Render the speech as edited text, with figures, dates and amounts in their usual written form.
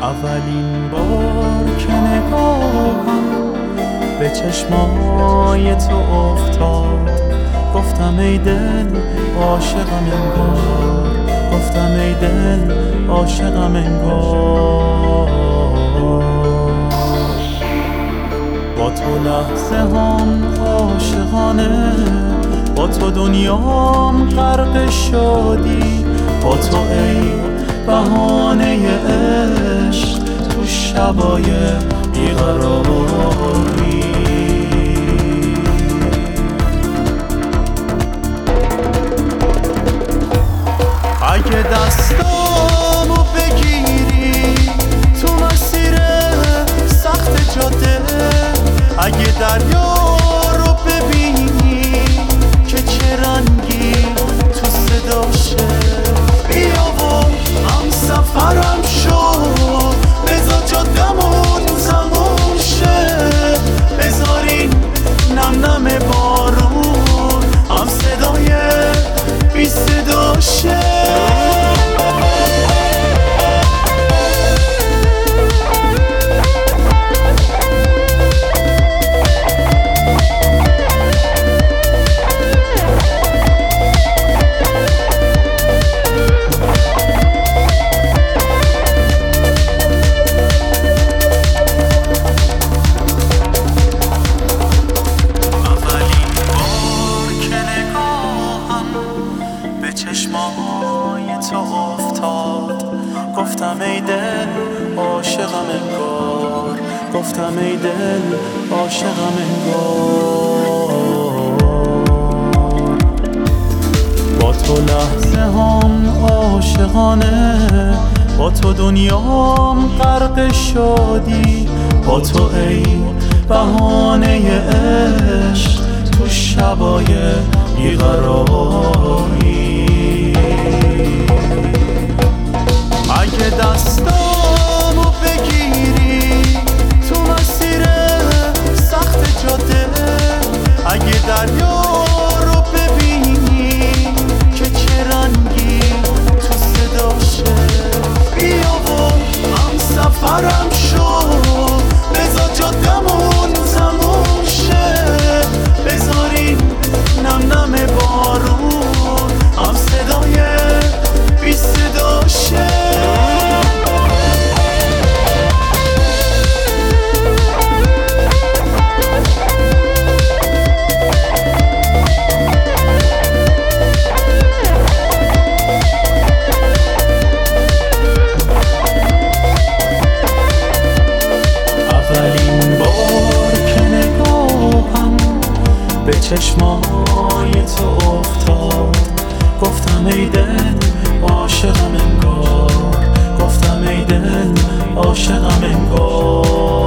اولین بار که نگاهم به چشمای تو افتاد، گفتم ای دل عاشقم انگار، گفتم ای دل عاشقم انگار. با تو لحظه هم عاشقانه، با تو دنیام غرق شادی، با تو ای بهانه عشق تو شبای بیقراری. اگه دستامو بگیری تو مسیر سخت جاده، اگه دریا رو ببینی که چه رنگی تو صداشه، بیا و هم سفرم شو، بذار جادمون تموم شه، بذارین نم نم بارون هم صدای بی صداشه. چشمای تو افتاد، گفتم ای دل عاشقم انگار، گفتم ای دل عاشقم انگار. با تو لحظه هم عاشقانه، با تو دنیام غرق شادی، با تو ای بهانه عشق تو شبای بیقراری. اگه دستامو بگیری تو مسیر سخت جاده، اگه دریا رو ببینی که چه رنگی تو صداشه، بیا و هم سفرم شو، بذار جادمون تموم شه، بذارین نم نم بارون هم صدای بی صداشه. اولین بار که نگاهم به چشمای تو افتاد، گفتم ای دل عاشقم انگار، گفتم ای دل عاشقم انگار.